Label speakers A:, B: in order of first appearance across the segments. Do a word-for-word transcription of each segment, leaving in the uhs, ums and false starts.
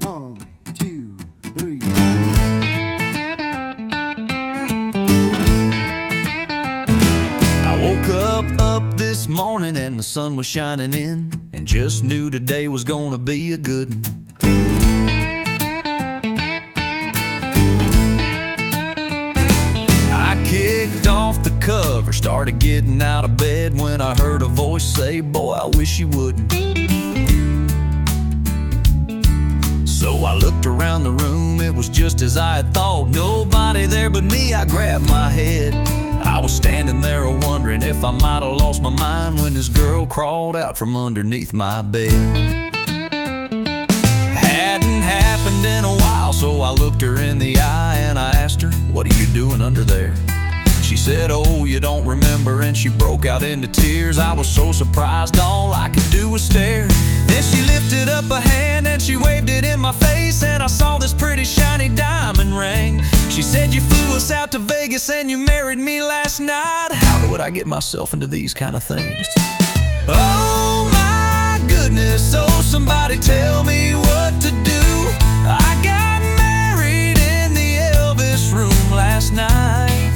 A: One, two, three.
B: I woke up up this morning and the sun was shining in, and just knew today was gonna be a good one. I kicked off the cover, started getting out of bed when I heard a voice say, "Boy, I wish you wouldn't." So I looked around the room, it was just as I had thought. Nobody there but me. I grabbed my head. I was standing there wondering if I might have lost my mind when this girl crawled out from underneath my bed. Hadn't happened in a while, so I looked her in the eye and I asked her, "What are you doing under there?" She said, "Oh, you don't remember," and she broke out into tears. I was so surprised, all I could do was stare. Then she lifted up a hand and she waved it in my face, and I saw this pretty shiny diamond ring. She said, "You flew us out to Vegas and you married me last night. How would I get myself into these kind of things?" Oh my goodness, oh somebody tell me what to do. I got married in the Elvis room last night.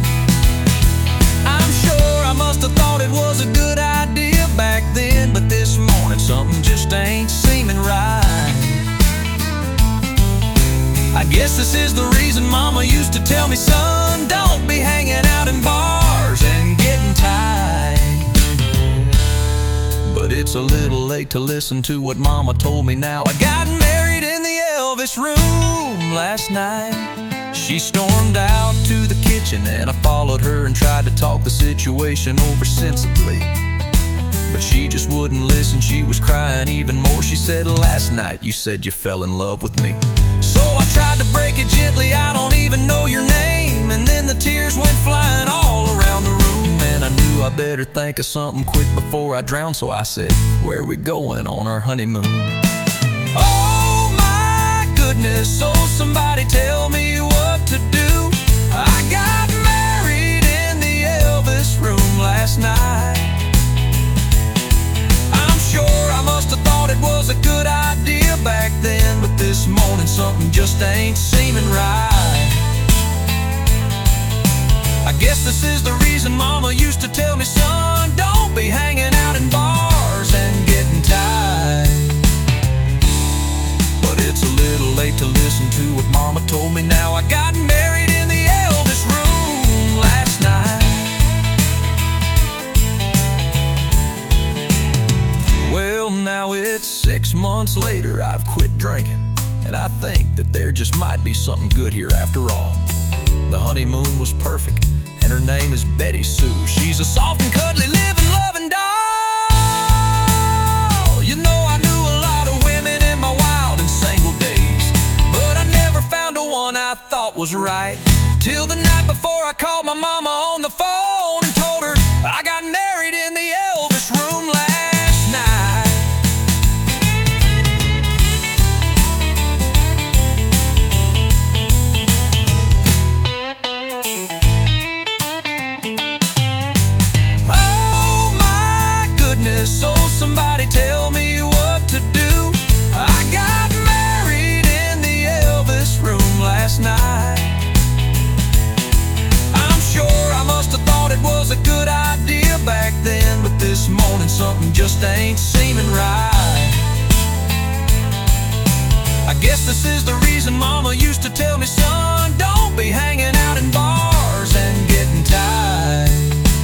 B: I'm sure I must have thought it was a good idea back then, but this morning something just ain't seeming right. I guess this is the reason Mama used to tell me, "Son, don't be hanging out in bars and getting tight." But it's a little late to listen to what Mama told me now. I got married in the Elvis room last night. She stormed out to the kitchen and I followed her and tried to talk the situation over sensibly. But she just wouldn't listen, she was crying even more. She said, "Last night you said you fell in love with me." So I tried to break it gently, "I don't even know your name." And then the tears went flying all around the room, and I knew I better think of something quick before I drown. So I said, "Where are we going on our honeymoon?" Oh my goodness, oh somebody tell me what to do. I got married in the Elvis room last night. I'm sure I must have thought it was a good idea back then, but this morning something just ain't seeming right. I guess this is the reason Mama used to tell me, "Son, don't be hanging out in bars and getting tight." But it's a little late to listen to what Mama told me now. I got married in the Elvis room last night. Well, now it's six months later, I've quit drinking, and I think that there just might be something good here after all. The honeymoon was perfect, and her name is Betty Sue. She's a soft and cuddly, living, loving doll. You know, I knew a lot of women in my wild and single days, but I never found a one I thought was right, till the night before I called my mama on the phone and told her I got married in the Elvis room last night. So somebody tell me what to do. I got married in the Elvis room last night. I'm sure I must have thought it was a good idea back then, but this morning something just ain't seeming right. I guess this is the reason Mama used to tell me, "Son, don't be hanging out in bars and getting tight."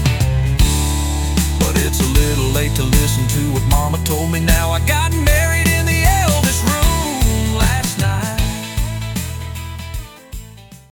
B: It's a little late to listen to what Mama told me now. I got married